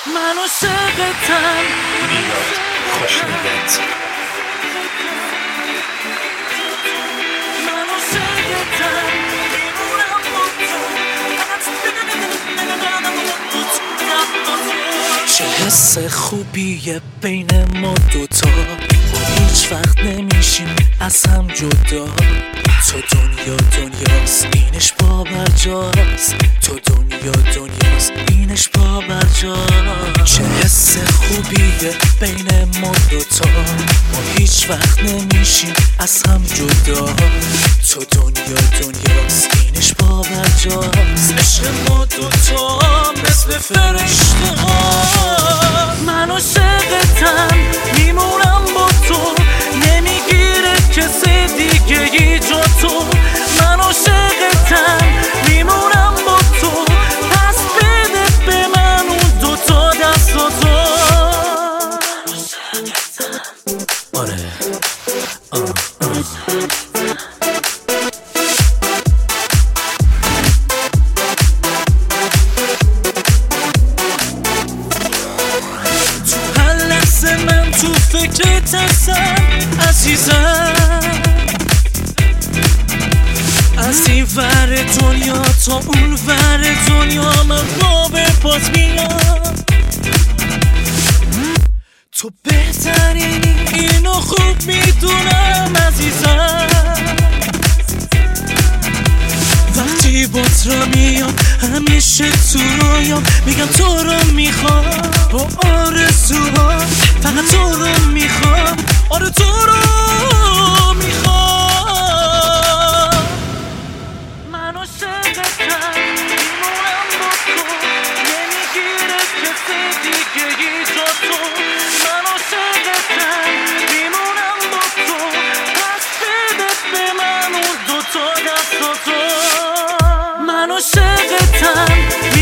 من عاشقتم میلاد خوشنیت. من عاشقتم میمونم با تو. چه حس خوبیه بین ما دوتا، ما هیچ وقت نمیشیم از هم جدا. تو دنیاست اینش باورجاست، تو دنیاست اینش باورجاست. چه حس خوبیه بین ما دوتا، ما هیچ وقت نمیشیم از هم جدا. تو دنیاست اینش باورجاست. عشق ما دوتا مثل فرشته ها. من عاشقتم میمونم با تو، نمیگیره کسی دیگه ای جا تو. من عاشقتم میمونم با تو، پس بده به من اون دوتا دستاتو. آره تو هر لحظه من تو فکرت هستم عزیزم. از این ور دنیا تا اون ور دنیا من با به پاس میام. تو بهترینی اینو خوب میدونم عزیزم. وقتی بات را میام همیشه تو رویام، میگم تو رو میخوام با آرزوها، فقط تو رو میخوام، آره تو رو میخوام. من عاشقتم میمونم با تو، نمیگیره کسی دیگه ای جا تو. من عاشقتم میمونم با تو، پس بده به من اون دوتا دستاتو. من عاشقتم